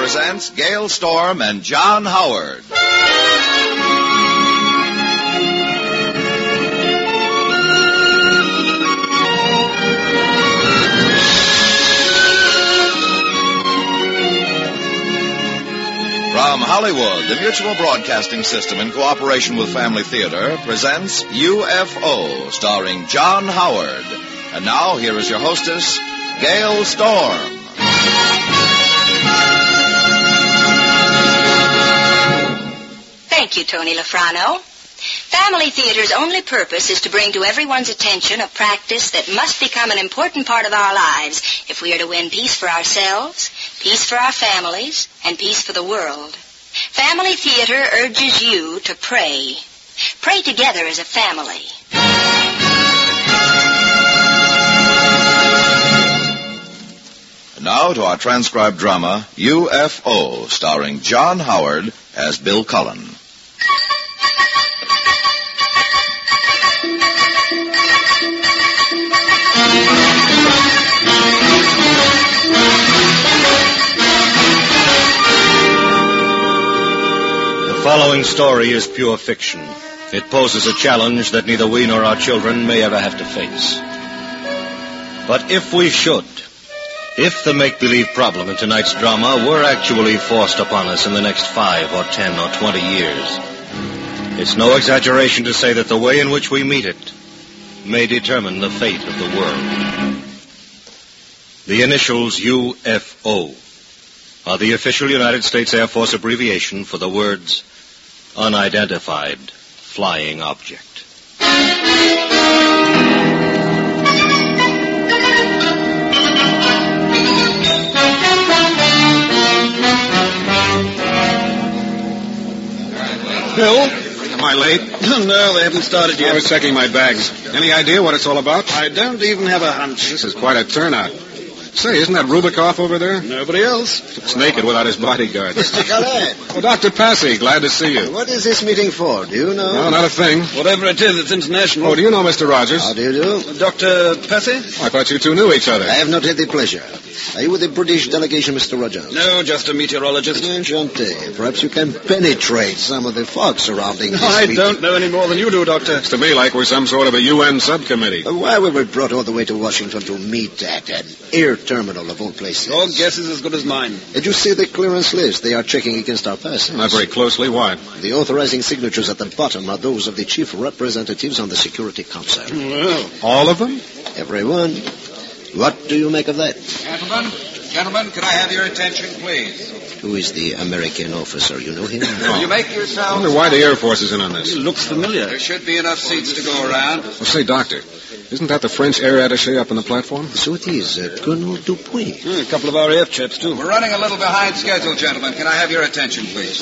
presents Gale Storm and John Howard. From Hollywood, the Mutual Broadcasting System, in cooperation with Family Theater, presents UFO, starring John Howard. And now, here is your hostess, Gale Storm. Thank you, Tony Lafrano. Family Theater's only purpose is to bring to everyone's attention a practice that must become an important part of our lives if we are to win peace for ourselves, peace for our families, and peace for the world. Family Theater urges you to pray. Pray together as a family. And now to our transcribed drama, UFO, starring John Howard as Bill Cullen. The following story is pure fiction. It poses a challenge that neither we nor our children may ever have to face. But if we should, if the make-believe problem in tonight's drama were actually forced upon us in the next 5 or 10 or 20 years, it's no exaggeration to say that the way in which we meet it may determine the fate of the world. The initials UFO are the official United States Air Force abbreviation for the words Unidentified Flying Object. Bill? Am I late? No, they haven't started yet. I was checking my bags. Any idea what it's all about? I don't even have a hunch. This is quite a turnout. Say, isn't that Rubikoff over there? Nobody else. It's naked without his bodyguard. Mr. Calais. Oh, Dr. Passy, glad to see you. What is this meeting for? Do you know? No, not a thing. Whatever it is, it's international. Oh, do you know Mr. Rogers? How do you do? Dr. Passy? I thought you two knew each other. I have not had the pleasure. Are you with the British delegation, Mr. Rogers? No, just a meteorologist. Enchanté. Perhaps you can penetrate some of the fog surrounding this I meeting. don't know any more than you do, Doctor. It's to me like we're some sort of a UN subcommittee. Why were we brought all the way to Washington to meet at an air terminal of all places? Your guess is as good as mine. Did you see the clearance list? They are checking against our passes. Not very closely. Why? The authorizing signatures at the bottom are those of the chief representatives on the Security Council. Well. All of them? Everyone. What do you make of that? Gentlemen, could I have your attention, please? Who is the American officer? You know him? Will you make I yourselves... wonder why the Air Force is in on this. It looks familiar. There should be enough seats to go around. Well, say, Doctor, isn't that the French air attaché up on the platform? So it is, Colonel Dupuy. A couple of RAF chaps, too. We're running a little behind schedule, gentlemen. Can I have your attention, please?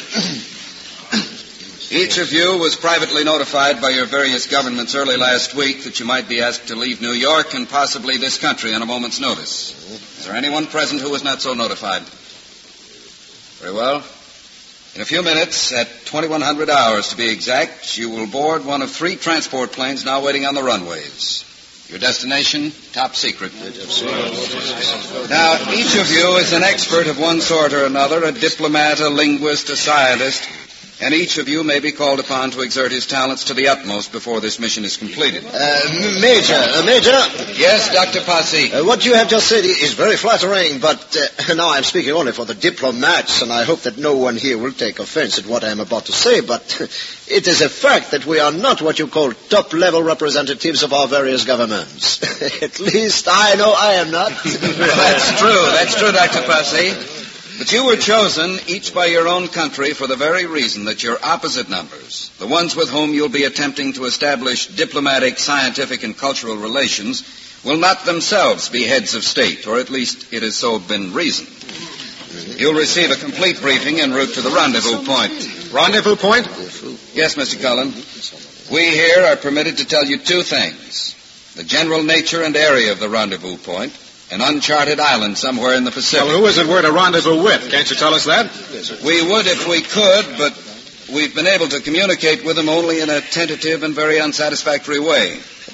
Each of you was privately notified by your various governments early last week that you might be asked to leave New York and possibly this country on a moment's notice. Is there anyone present who was not so notified? Very well. In a few minutes, at 2100 hours to be exact, you will board one of 3 transport planes now waiting on the runways. Your destination, top secret. Now, each of you is an expert of one sort or another, a diplomat, a linguist, a scientist, and each of you may be called upon to exert his talents to the utmost before this mission is completed. Major. Yes, Dr. Passy. What you have just said is very flattering, but now I'm speaking only for the diplomats, and I hope that no one here will take offense at what I am about to say, but it is a fact that we are not what you call top-level representatives of our various governments. At least I know I am not. That's true, Dr. Passy. But you were chosen, each by your own country, for the very reason that your opposite numbers, the ones with whom you'll be attempting to establish diplomatic, scientific, and cultural relations, will not themselves be heads of state, or at least it has so been reasoned. You'll receive a complete briefing en route to the rendezvous point. Rendezvous point? Yes, Mr. Cullen. We here are permitted to tell you 2 things. The general nature and area of the rendezvous point, an uncharted island somewhere in the Pacific. Well, who is it we're to rendezvous with? Can't you tell us that? We would if we could, but we've been able to communicate with them only in a tentative and very unsatisfactory way.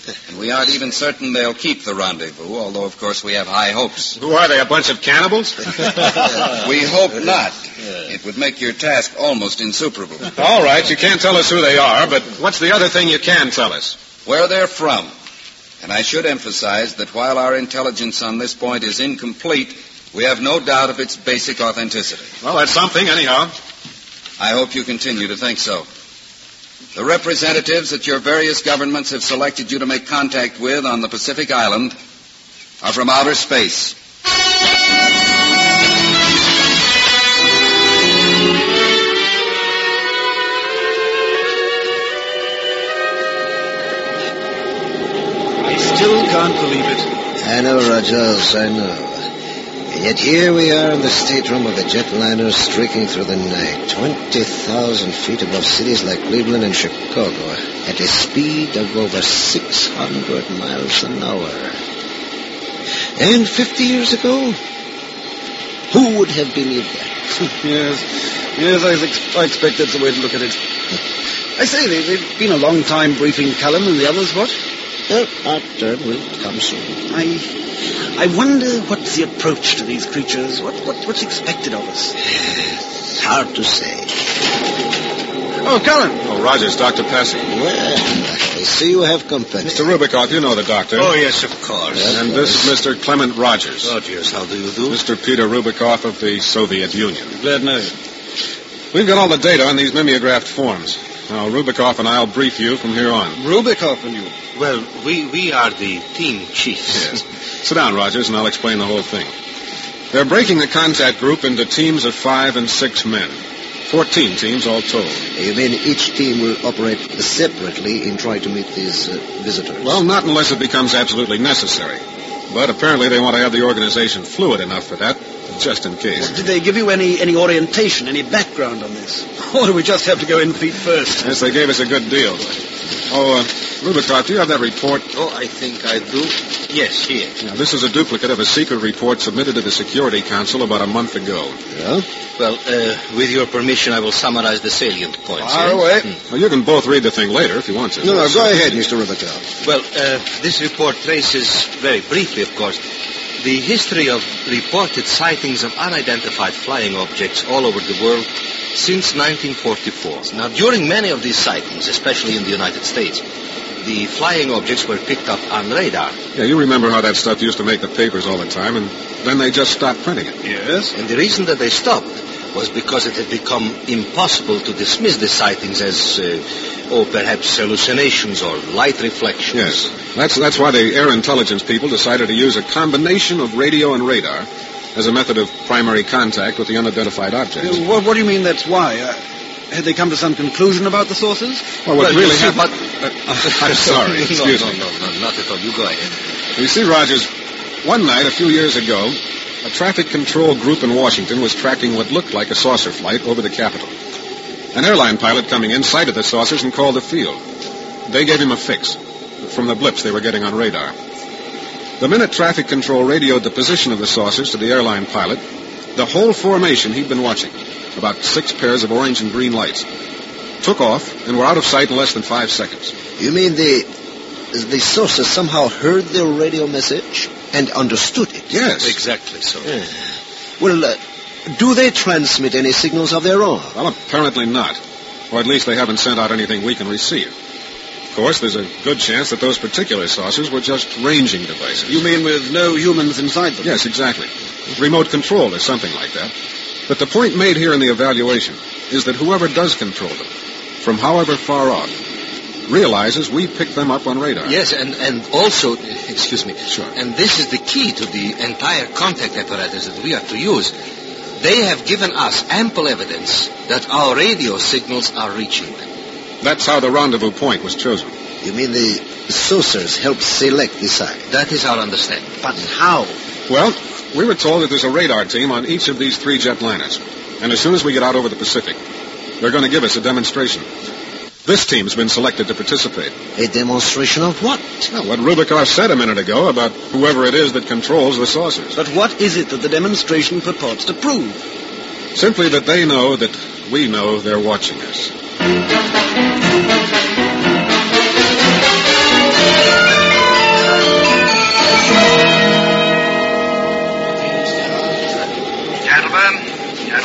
And we aren't even certain they'll keep the rendezvous, although, of course, we have high hopes. Who are they, a bunch of cannibals? We hope not. It would make your task almost insuperable. All right, you can't tell us who they are, but what's the other thing you can tell us? Where they're from. And I should emphasize that while our intelligence on this point is incomplete, we have no doubt of its basic authenticity. Well, that's something, anyhow. I hope you continue to think so. The representatives that your various governments have selected you to make contact with on the Pacific Island are from outer space. I still can't believe it. I know, Rogers, I know. And yet here we are in the stateroom of a jetliner streaking through the night, 20,000 feet above cities like Cleveland and Chicago, at a speed of over 600 miles an hour. And 50 years ago, who would have believed that? Yes, I expect that's the way to look at it. I say, they've been a long time briefing Callum and the others, what? Our turn will come soon. I wonder what's the approach to these creatures. What's expected of us? It's hard to say. Oh, Cullen. Oh, Rogers, Dr. Passy. Well, I see you have company. Mr. Rubikoff, you know the doctor. Oh, yes, of course. And this is Mr. Clement Rogers. Rogers, how do you do? Mr. Peter Rubikoff of the Soviet Union. Glad to know you. We've got all the data on these mimeographed forms. Now, Rubikoff and I'll brief you from here on. Rubikoff and you. Well, we are the team chiefs. Yes. Sit down, Rogers, and I'll explain the whole thing. They're breaking the contact group into teams of 5 and 6 men. 14 teams all told. You mean each team will operate separately in trying to meet these visitors? Well, not unless it becomes absolutely necessary. But apparently they want to have the organization fluid enough for that, just in case. Did they give you any orientation, any background on this? Or do we just have to go in feet first? Yes, they gave us a good deal. Oh, Rubikoff, do you have that report? Oh, I think I do. Yes, here. Now, this is a duplicate of a secret report submitted to the Security Council about a month ago. Yeah? Well, with your permission, I will summarize the salient points. Fire away. Well, you can both read the thing later if you want to. No, go ahead, Mr. Rubikoff. Well, this report traces, very briefly, of course, the history of reported sightings of unidentified flying objects all over the world since 1944. Now, during many of these sightings, especially in the United States, the flying objects were picked up on radar. Yeah, you remember how that stuff used to make the papers all the time, and then they just stopped printing it. Yes? And the reason that they stopped was because it had become impossible to dismiss the sightings as, perhaps hallucinations or light reflections. Yes, that's why the air intelligence people decided to use a combination of radio and radar as a method of primary contact with the unidentified objects. What do you mean that's why? Had they come to some conclusion about the sources? Well, what really you see, happened... I'm sorry, excuse me. No, not at all. You go ahead. You see, Rogers, one night a few years ago, a traffic control group in Washington was tracking what looked like a saucer flight over the Capitol. An airline pilot coming in sighted the saucers and called the field. They gave him a fix from the blips they were getting on radar. The minute traffic control radioed the position of the saucers to the airline pilot, the whole formation he'd been watching, about 6 pairs of orange and green lights, took off and were out of sight in less than 5 seconds. You mean the saucers somehow heard the radio message and understood it? Yes. Exactly so. Yeah. Well, do they transmit any signals of their own? Well, apparently not. Or at least they haven't sent out anything we can receive. Of course, there's a good chance that those particular saucers were just ranging devices. You mean with no humans inside them? Yes, exactly. Remote control or something like that. But the point made here in the evaluation is that whoever does control them, from however far off, realizes we picked them up on radar. Yes, and also, excuse me. Sure. And this is the key to the entire contact apparatus that we are to use. They have given us ample evidence that our radio signals are reaching them. That's how the rendezvous point was chosen. You mean the saucers helped select the site? That is our understanding. But how? Well, we were told that there's a radar team on each of these 3 jetliners. And as soon as we get out over the Pacific, they're going to give us a demonstration. This team's been selected to participate. A demonstration of what? Well, what Rubikoff said a minute ago about whoever it is that controls the saucers. But what is it that the demonstration purports to prove? Simply that they know that we know they're watching us.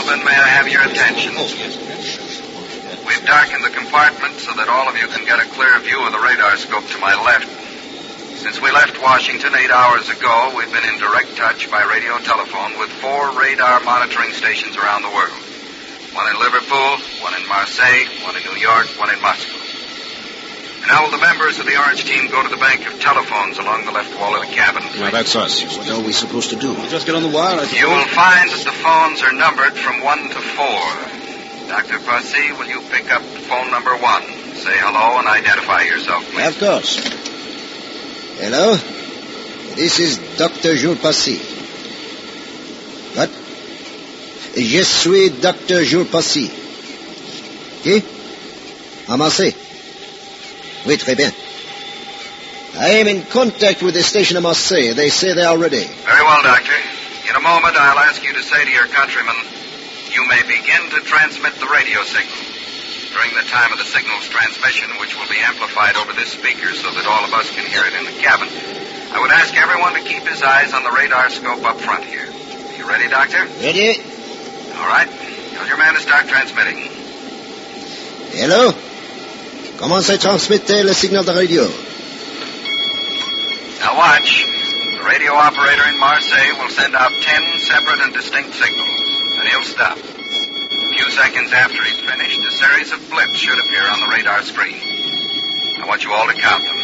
gentlemen, may I have your attention? Oh, yes. We've darkened the compartment so that all of you can get a clear view of the radar scope to my left. Since we left Washington 8 hours ago, we've been in direct touch by radio telephone with 4 radar monitoring stations around the world. One in Liverpool, one in Marseille, one in New York, one in Moscow. And now will the members of the Orange team go to the bank of telephones along the left wall of the cabin? Now, that's us. What are we supposed to do? Just get on the wire, I suppose. You will find that the phones are numbered from 1 to 4. Dr. Passy, will you pick up phone number 1? Say hello and identify yourself, please. Of course. Hello? This is Dr. Jules Passy. What? Je suis Dr. Jules Passy. Qui? À Marseille. Oui, très bien. I am in contact with the station of Marseille. They say they are ready. Very well, Doctor. In a moment, I'll ask you to say to your countrymen, you may begin to transmit the radio signal. During the time of the signal's transmission, which will be amplified over this speaker so that all of us can hear it in the cabin, I would ask everyone to keep his eyes on the radar scope up front here. Are you ready, Doctor? Ready? All right. Tell your man to start transmitting. Hello? Commencez à transmettre le signal de radio. Now watch. The radio operator in Marseille will send out 10 separate and distinct signals. Then he'll stop. A few seconds after he's finished, a series of blips should appear on the radar screen. I want you all to count them.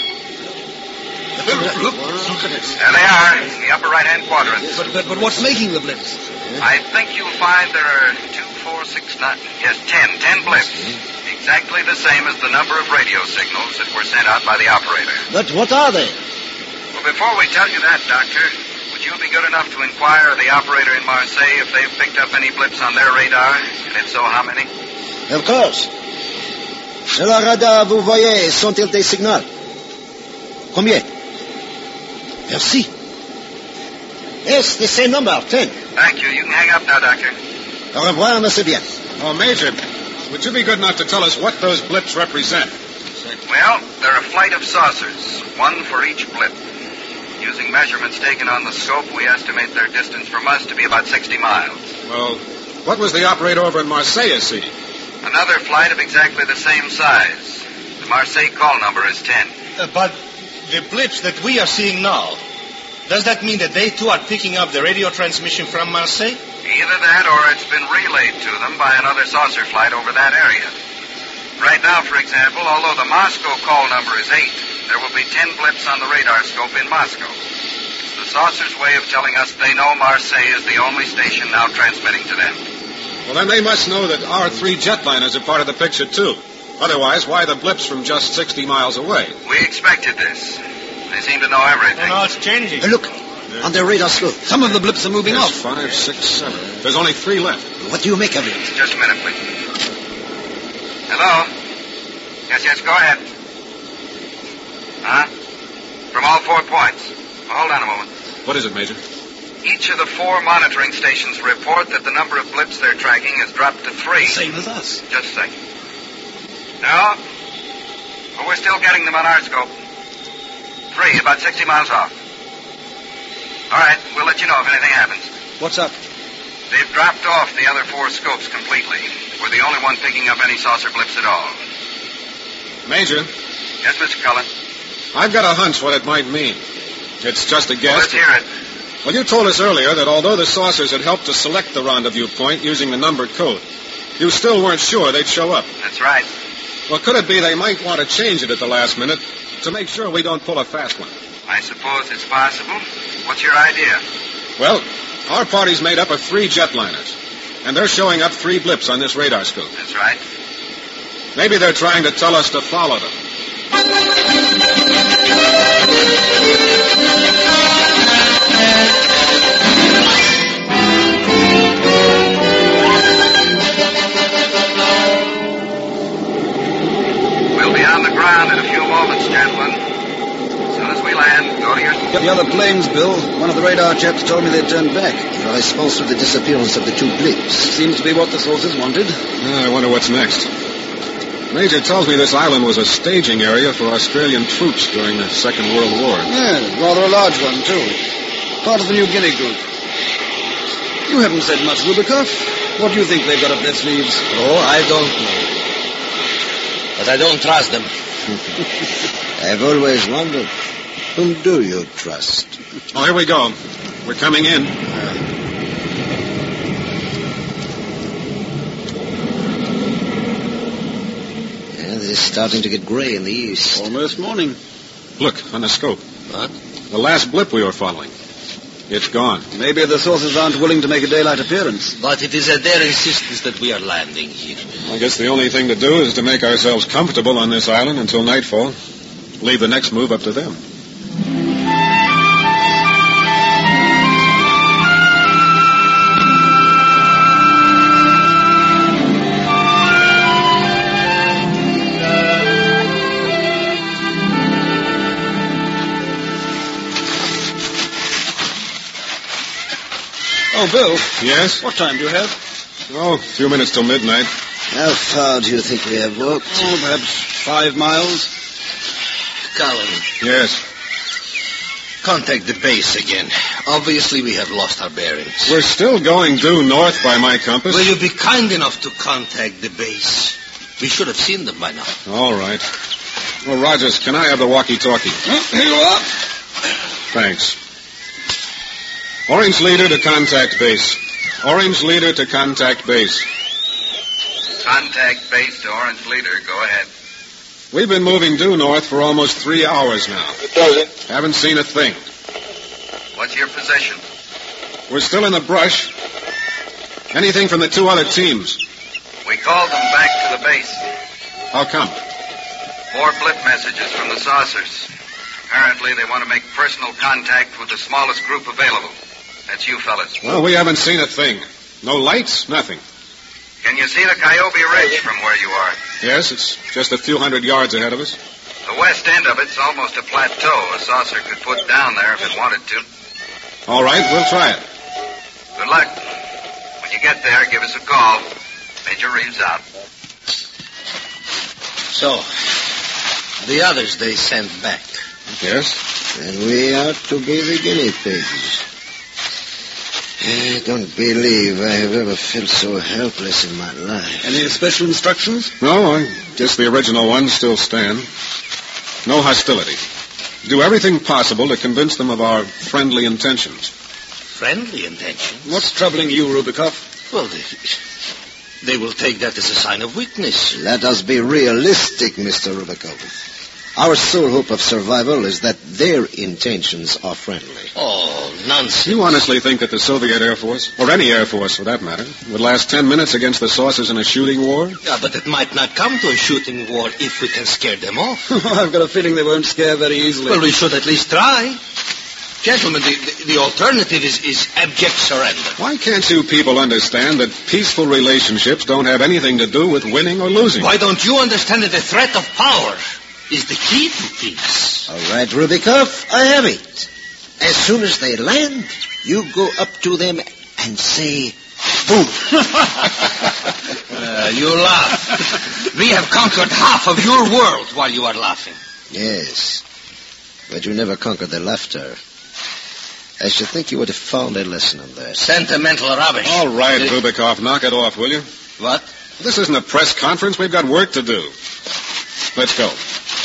There they are, in the upper right-hand quadrant. But what's making the blips? I think you'll find there are 2, 4, 6, 9... Yes, 10 blips. Exactly the same as the number of radio signals that were sent out by the operator. But what are they? Well, before we tell you that, Doctor, would you be good enough to inquire of the operator in Marseille if they've picked up any blips on their radar? And if so, how many? Of course. Sur la radar, vous voyez, sont-ils des signaux? Combien? Merci. Yes, the same number, 10. Thank you. You can hang up now, Doctor. Au revoir, monsieur bien. Oh, Major, would you be good enough to tell us what those blips represent? Well, they're a flight of saucers, one for each blip. Using measurements taken on the scope, we estimate their distance from us to be about 60 miles. Well, what was the operator over in Marseille seeing? Another flight of exactly the same size. The Marseille call number is 10. But the blips that we are seeing now, does that mean that they too are picking up the radio transmission from Marseille? Either that or it's been relayed to them by another saucer flight over that area. Right now, for example, although the Moscow call number is 8, there will be 10 blips on the radar scope in Moscow. It's the saucer's way of telling us they know Marseille is the only station now transmitting to them. Well, then they must know that our 3 jetliners are part of the picture, too. Otherwise, why the blips from just 60 miles away? We expected this. They seem to know everything. Well, now it's changing. Look, on their radar scope. Some of the blips are moving There's off. 5, 6, 7. There's only 3 left. What do you make of it? Just a minute, please. Hello? Yes, go ahead. Huh? From all 4 points. Well, hold on a moment. What is it, Major? Each of the 4 monitoring stations report that the number of blips they're tracking has dropped to 3. Same as us. Just a second. No? Well, we're still getting them on our scope. 3, about 60 miles off. All right, we'll let you know if anything happens. What's up? They've dropped off the other 4 scopes completely. We're the only one picking up any saucer blips at all. Major, Yes, Mr. Cullen? I've got a hunch what it might mean. It's just a Well, guess. let's hear it. Well, you told us earlier that although the saucers had helped to select the rendezvous point using the numbered code, you still weren't sure they'd show up. That's right. Well, could it be they might want to change it at the last minute to make sure we don't pull a fast one? I suppose it's possible. What's your idea? Well, our party's made up of 3 jetliners, and they're showing up 3 blips on this radar scope. That's right. Maybe they're trying to tell us to follow them. We'll be on the ground in a few moments, gentlemen. As soon as we land, go to your... The other planes, Bill. One of the radar chaps told me they'd turned back. In response to the disappearance of the 2 blips. Seems to be what the sources wanted. I wonder what's next. Major tells me this island was a staging area for Australian troops during the Second World War. Yeah, rather a large one, too. Part of the New Guinea group. You haven't said much, Rubikoff. What do you think they've got up their sleeves? Oh, I don't know. But I don't trust them. I've always wondered, whom do you trust? Oh, here we go. We're coming in. Yeah, it's starting to get gray in the east. Almost morning. Look, on the scope. What? The last blip we were following. It's gone. Maybe the saucers aren't willing to make a daylight appearance. But it is at their insistence that we are landing here. I guess the only thing to do is to make ourselves comfortable on this island until nightfall. Leave the next move up to them. Oh, Bill. Yes? What time do you have? Oh, a few minutes till midnight. How far do you think we have walked? Oh, perhaps 5 miles. Colin, Yes. contact the base again. Obviously, we have lost our bearings. We're still going due north by my compass. Will you be kind enough to contact the base? We should have seen them by now. All right. Well, Rogers, can I have the walkie-talkie? Oh, here you are. Thanks. Orange leader to contact base. Orange leader to contact base. Contact base to Orange Leader. Go ahead. We've been moving due north for almost 3 hours now. Haven't seen a thing. What's your position? We're still in the brush. Anything from the 2 other teams? We called them back to the base. How come? 4 blip messages from the saucers. Apparently, they want to make personal contact with the smallest group available. That's you fellas. Well, we haven't seen a thing. No lights, nothing. Can you see the Coyote Ridge from where you are? Yes, it's just a few hundred yards ahead of us. The west end of it's almost a plateau a saucer could put down there if it wanted to. All right, we'll try it. Good luck. When you get there, give us a call. Major Reeves out. So, the others they sent back. Yes? And we are to be the guinea pigs. I don't believe I have ever felt so helpless in my life. Any special instructions? No, I guess the original ones still stand. No hostility. Do everything possible to convince them of our friendly intentions. Friendly intentions? What's troubling you, Rubikoff? Well, they will take that as a sign of weakness. Let us be realistic, Mr. Rubikoff. Our sole hope of survival is that their intentions are friendly. Oh, nonsense. You honestly think that the Soviet Air Force, or any Air Force for that matter, would last 10 minutes against the saucers in a shooting war? Yeah, but it might not come to a shooting war if we can scare them off. I've got a feeling they won't scare very easily. Well, we should at least try. Gentlemen, the alternative is abject surrender. Why can't you people understand that peaceful relationships don't have anything to do with winning or losing? Why don't you understand that the threat of power is the key to peace? All right, Rubikoff, I have it. As soon as they land, you go up to them and say, boom. You laugh. We have conquered half of your world while you are laughing. Yes, but you never conquered their laughter. I should think you would have found a lesson in that. Sentimental rubbish. All right, Rubikoff, knock it off, will you? What? This isn't a press conference. We've got work to do. Let's go.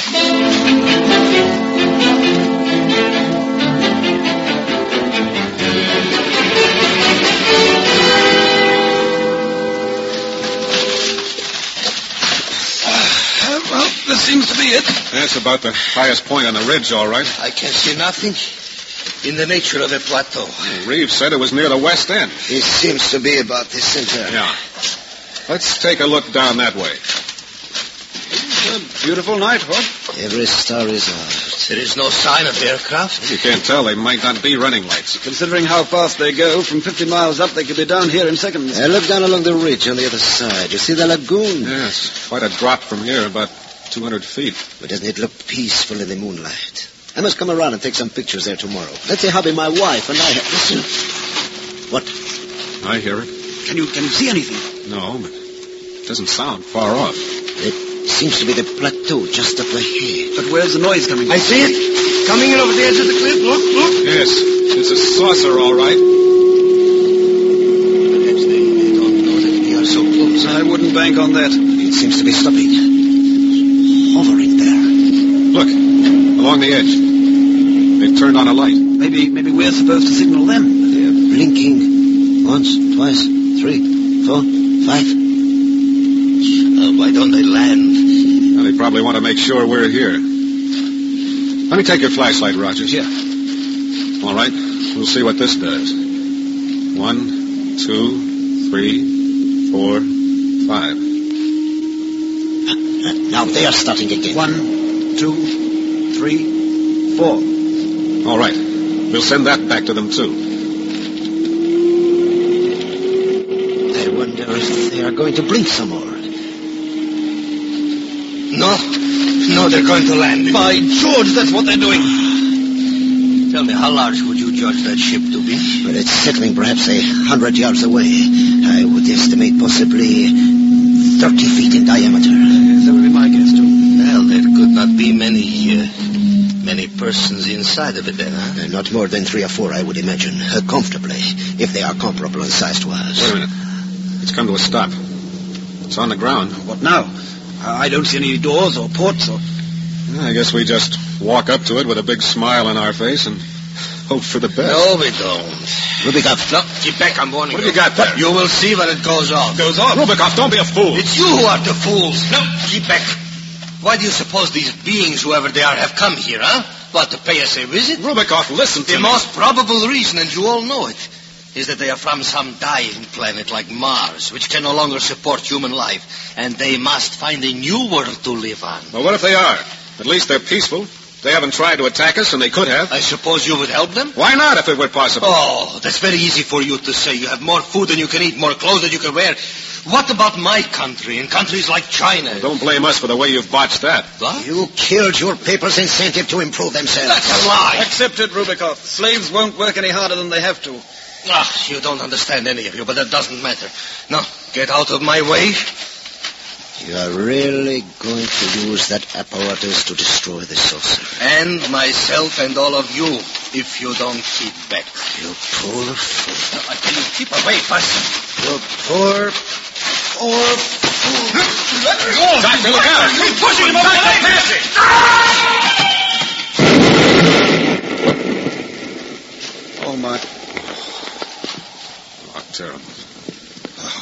Well, this seems to be it. That's about the highest point on the ridge, all right. I can see nothing in the nature of the plateau. Reeves said it was near the west end. It seems to be about the center. Yeah. Let's take a look down that way. It's a beautiful night, what? Every star is out. There is no sign of aircraft. You can't tell. They might not be running lights. Considering how fast they go, from 50 miles up, they could be down here in seconds. Look down along the ridge on the other side. You see the lagoon? Yes. Quite a drop from here, about 200 feet. But doesn't it look peaceful in the moonlight? I must come around and take some pictures there tomorrow. Let's say hubby, my wife, and I have... Listen. What? I hear it. Can you see anything? No, but it doesn't sound far off. It seems to be the plateau just up ahead. But where's the noise coming from? I see it. Coming in over the edge of the cliff. Look. Yes. It's a saucer, all right. Perhaps they don't know bank on that. It seems to be stopping. Hovering there. Look, along the edge. They've turned on a light. Maybe we're supposed to signal them. They're blinking. Once, twice, 3, 4, 5. Why don't they land? Well, they probably want to make sure we're here. Let me take your flashlight, Rogers. Yeah. All right. We'll see what this does. 1, 2, 3, 4, 5. Now they are starting again. 1, 2, 3, 4. All right. We'll send that back to them, too. I wonder if they are going to blink some more. No, they're going to land. By George, that's what they're doing. Tell me, how large would you judge that ship to be? Well, it's settling perhaps 100 yards away. I would estimate possibly 30 feet in diameter. That would be my guess, too. Well, there could not be many persons inside of it then, huh? Not more than 3 or 4, I would imagine. Comfortably, if they are comparable in size to us. Wait a minute. It's come to a stop. It's on the ground. What now? I don't see any doors or ports or... I guess we just walk up to it with a big smile on our face and hope for the best. No, we don't. Rubikoff. No, keep back, I'm warning you. What have you got there? You will see when it goes off. Goes off? Rubikoff, don't be a fool. It's you who are the fools. No, keep back. Why do you suppose these beings, whoever they are, have come here, huh? What, to pay us a visit? Rubikoff, listen to me. The most probable reason, and you all know it, is that they are from some dying planet like Mars, which can no longer support human life, and they must find a new world to live on. Well, what if they are? At least they're peaceful. They haven't tried to attack us, and they could have. I suppose you would help them? Why not, if it were possible? Oh, that's very easy for you to say. You have more food than you can eat, more clothes than you can wear. What about my country and countries like China? Well, don't blame us for the way you've botched that. What? You killed your people's incentive to improve themselves. That's a lie. Accept it, Rubikoff. Slaves won't work any harder than they have to. You don't understand, any of you, but that doesn't matter. Now, get out of my way. You are really going to use that apparatus to destroy the saucer. And myself and all of you, if you don't keep back. You poor fool. I tell you, keep away, faster. You poor fool. Doctor, look out! You're pushing him over the ledge! Oh, my... Oh, terrible. Oh.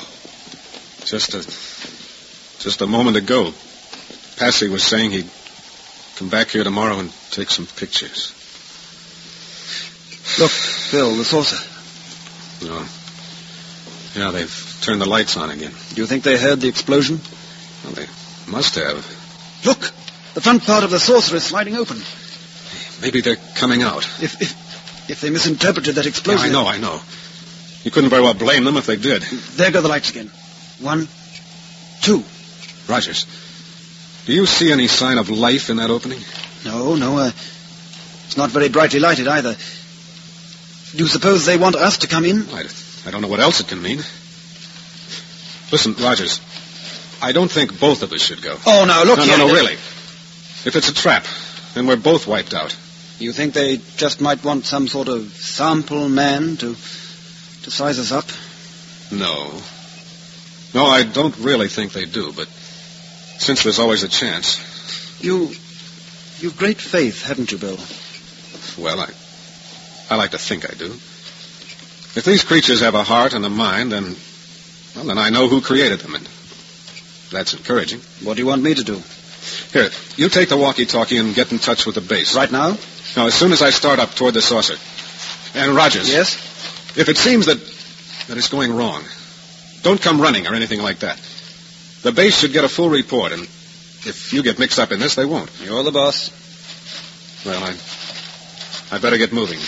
Just a moment ago, Passy was saying he'd come back here tomorrow and take some pictures. Look, Bill, the saucer. No. Yeah, they've turned the lights on again. Do you think they heard the explosion? Well, they must have. Look, the front part of the saucer is sliding open. Maybe they're coming out. If they misinterpreted that explosion... Yeah, I know. You couldn't very well blame them if they did. There go the lights again. 1, 2. Rogers, do you see any sign of life in that opening? No. It's not very brightly lighted either. Do you suppose they want us to come in? I don't know what else it can mean. Listen, Rogers, I don't think both of us should go. Oh, now, look here. No, really. If it's a trap, then we're both wiped out. You think they just might want some sort of sample man to size us up? No, I don't really think they do, but since there's always a chance... You've great faith, haven't you, Bill? Well, I like to think I do. If these creatures have a heart and a mind, then I know who created them, and that's encouraging. What do you want me to do? Here, you take the walkie-talkie and get in touch with the base. Right now? No, as soon as I start up toward the saucer. And Rogers. Yes? If it seems that it's going wrong, don't come running or anything like that. The base should get a full report, and if you get mixed up in this, they won't. You're the boss. Well, I'd better get moving.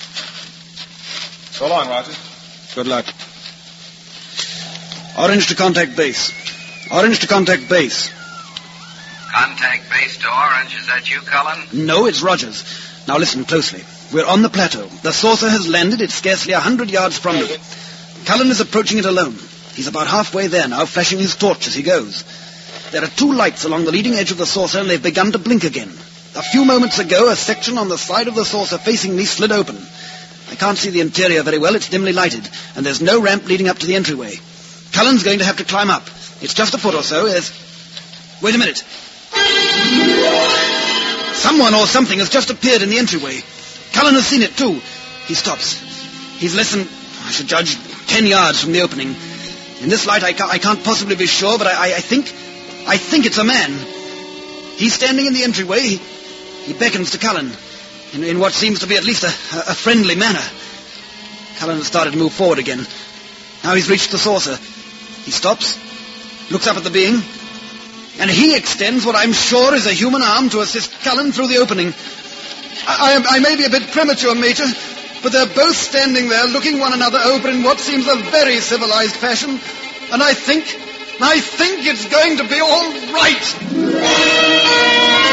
So long, Rogers. Good luck. Orange to contact base. Orange to contact base. Contact base to Orange. Is that you, Cullen? No, it's Rogers. Now listen closely. We're on the plateau. The saucer has landed. It's scarcely 100 yards from me. Cullen is approaching it alone. He's about halfway there now, flashing his torch as he goes. There are 2 lights along the leading edge of the saucer, and they've begun to blink again. A few moments ago, a section on the side of the saucer facing me slid open. I can't see the interior very well. It's dimly lighted, and there's no ramp leading up to the entryway. Cullen's going to have to climb up. It's just a foot or so. Wait a minute. Someone or something has just appeared in the entryway. Cullen has seen it, too. He stops. He's less than, I should judge, 10 yards from the opening. In this light, I can't possibly be sure, but I think it's a man. He's standing in the entryway. He beckons to Cullen in what seems to be at least a friendly manner. Cullen has started to move forward again. Now he's reached the saucer. He stops, looks up at the being, and he extends what I'm sure is a human arm to assist Cullen through the opening. I may be a bit premature, Major, but they're both standing there looking one another over in what seems a very civilized fashion, and I think it's going to be all right.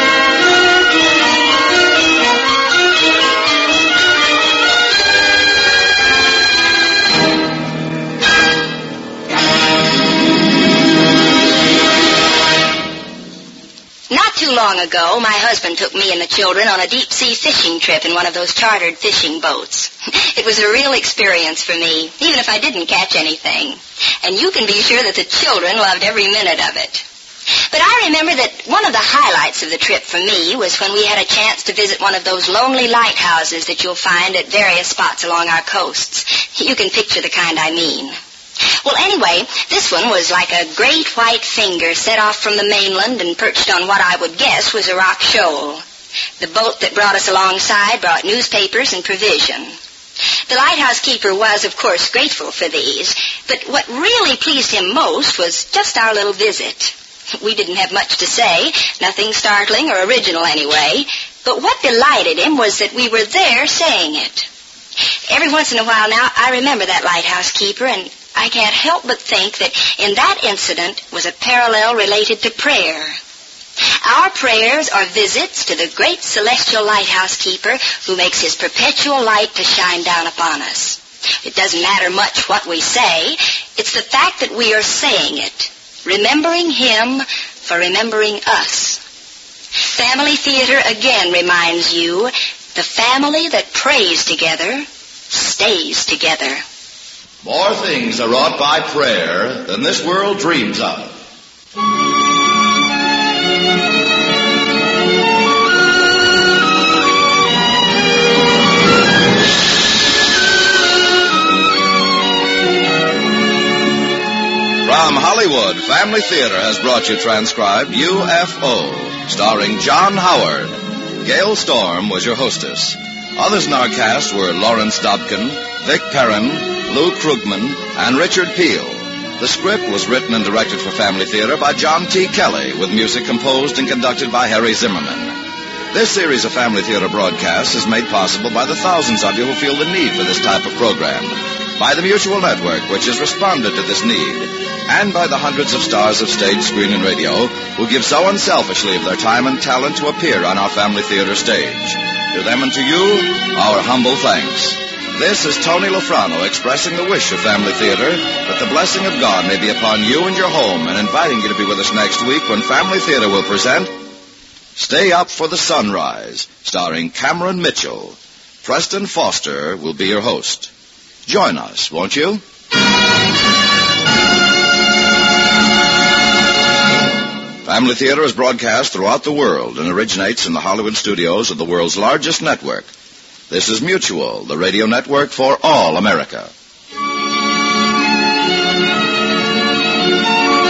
Not too long ago, my husband took me and the children on a deep-sea fishing trip in one of those chartered fishing boats. It was a real experience for me, even if I didn't catch anything. And you can be sure that the children loved every minute of it. But I remember that one of the highlights of the trip for me was when we had a chance to visit one of those lonely lighthouses that you'll find at various spots along our coasts. You can picture the kind I mean. Well, anyway, this one was like a great white finger set off from the mainland and perched on what I would guess was a rock shoal. The boat that brought us alongside brought newspapers and provision. The lighthouse keeper was, of course, grateful for these, but what really pleased him most was just our little visit. We didn't have much to say, nothing startling or original anyway, but what delighted him was that we were there saying it. Every once in a while now, I remember that lighthouse keeper, and I can't help but think that in that incident was a parallel related to prayer. Our prayers are visits to the great celestial lighthouse keeper who makes his perpetual light to shine down upon us. It doesn't matter much what we say. It's the fact that we are saying it, remembering him for remembering us. Family Theater again reminds you, the family that prays together stays together. More things are wrought by prayer than this world dreams of. From Hollywood, Family Theater has brought you transcribed UFO, starring John Howard. Gail Storm was your hostess. Others in our cast were Lawrence Dobkin, Vic Perrin, Lou Krugman, and Richard Peel. The script was written and directed for Family Theater by John T. Kelly, with music composed and conducted by Harry Zimmerman. This series of Family Theater broadcasts is made possible by the thousands of you who feel the need for this type of program, by the Mutual Network, which has responded to this need, and by the hundreds of stars of stage, screen, and radio who give so unselfishly of their time and talent to appear on our Family Theater stage. To them and to you, our humble thanks. This is Tony Lofrano expressing the wish of Family Theater that the blessing of God may be upon you and your home, and inviting you to be with us next week when Family Theater will present Stay Up for the Sunrise, starring Cameron Mitchell. Preston Foster will be your host. Join us, won't you? Family Theater is broadcast throughout the world and originates in the Hollywood studios of the world's largest network. This is Mutual, the radio network for all America.